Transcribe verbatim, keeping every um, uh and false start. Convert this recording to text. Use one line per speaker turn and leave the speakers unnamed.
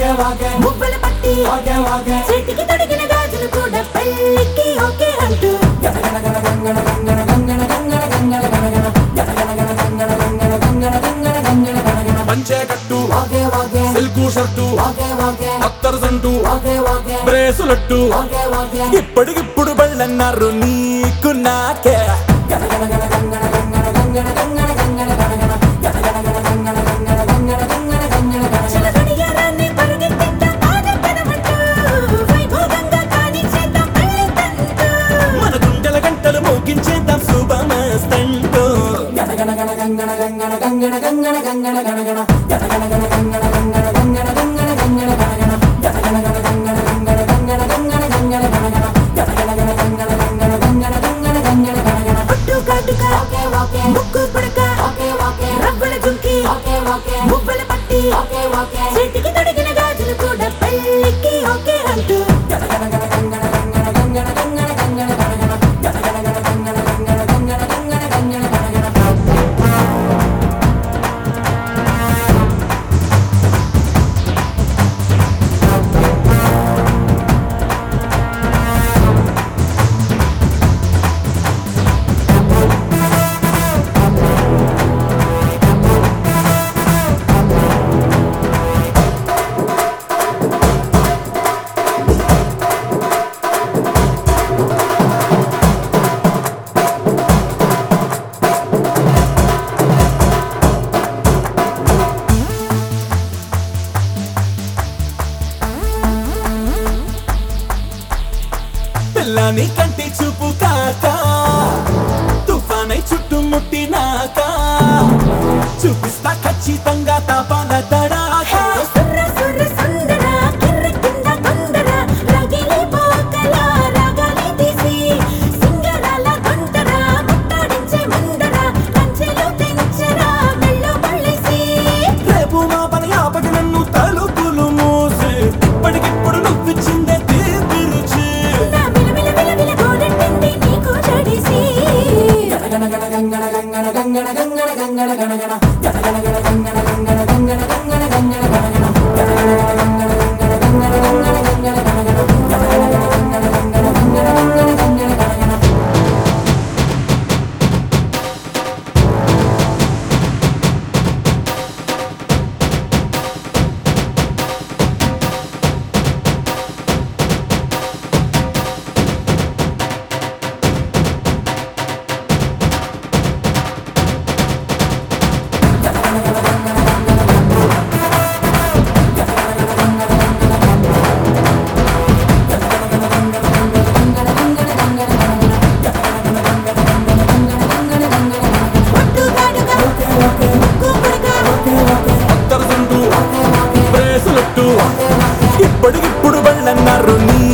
మువ్వల పట్టి చేతికి తొడిగిన గాజులు కూడా పెళ్ళికి ఓకే అంటూ
పంచే కట్టు సిల్కు షర్టు అత్తరు సంటూ బ్రేసులట్టు ఇప్పటికిప్పుడు బళ్ళన్నారు నీకు నాకే
చిలకడియారాన్ని పరుగెత్తిద్దాం ఆడపడమంటూ వైభోగంగా కానిచ్చేద్దాం పెళ్ళి తంతు
మన గుండెల గంటలు మోగించేద్దాం శుభమస్తంటూ
పట్టు కాటుక ముక్కు పుడక రవ్వల జుంకి మువ్వల పట్టి చేతికి తొడిగిన గాజులు కూడా పెళ్ళికి ఓకే అంటూ
పిల్లని కంటి చూపు కాక తుఫానై చుట్టుముట్టినాక చూపిస్తా ఖచ్చితంగా తాపాల తడాక
సుర్ర సుర్ర సుందర కిర్ర కింద కొందర రగిలి పోకల రగాలి తీసి సింగరాల కొందర ముట్టాడించే ముందర కంచెలు తెంచరా మెళ్ళు పళ్ళేసి
రేపు మా పని ఆపకి నన్ను తలుపులు మూసి ఇప్పటికిప్పుడు నువ్విచ్చిందే తీపి రుచి
నా మిలమిల మిలమిల గోడెట్టింది నీకు జడిసి పట్టు కాటుక ముక్కు పుడక
అత్తరు సంటూ బ్రేసులట్టు ఇప్పటికిప్పుడు బళ్ళన్నారు నీ